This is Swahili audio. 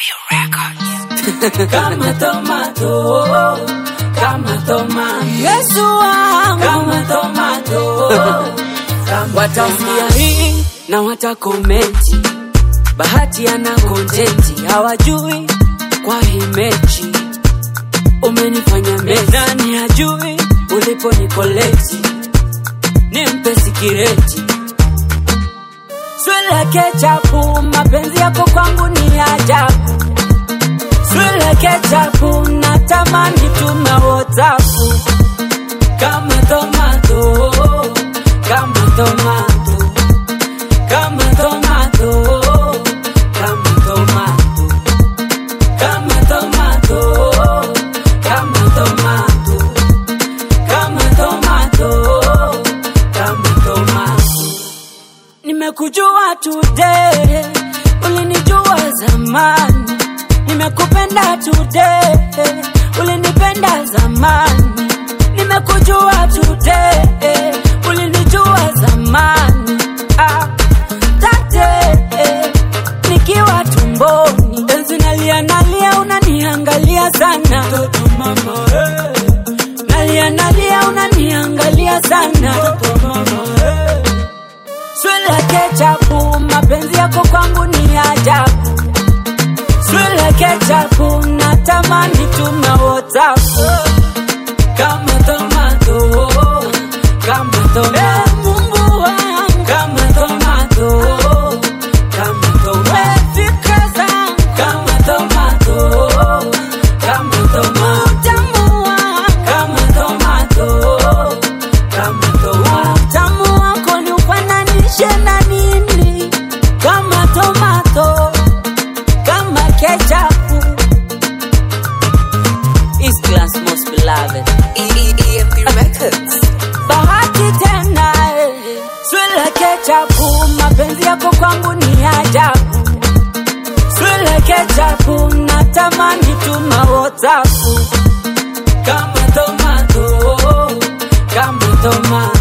Kama tomato, kama tomato, Yesu wangu kama tomato, watasikia hii na watakomenti. Bahati ana kontenti, hawajui kwa hii mechi umenifanya mezi. Nani hajui ulipo nikoleti, nimpe sikireti. Swile kechapu, mapenzi yako kwangu ni ajabu. Swile kechapu, natamani tuna WhatsAppu. kama tomato, kama tomato, kama tomato, kama tomato, kama tomato, kama tomato, kama tomato, kama tomato. Nimekujua today, ulinijua zamani. Nimekupenda today, ulinipenda zamani. Nimekujua today, ulinijua zamani. Tate, nikiwa tumboni, enzi nalia unaniangalia sana. Toto mama, Nalia unaniangalia sana. toto mama, Swile kechapu, mapenzi yako kwangu ni ajabu. Swile kechapu, natamani tuna WhatsAppu. kama tomato, kama tomato, Mungu wangu, kama tomato, kama tomato, fikra zangu, kama tomato, kama tomato, utamu wangu, kama tomato, kama tomato, utamu wako ni ufananishe na nini? Kama tomato, kama kechapu. East Class most beloved, EMP Records. bahati tena Swile kechapu, mapenzi yako kwangu ni ajabu. Swile kechapu, natamani tuna WhatsAppu. kama tomato, kama tomato.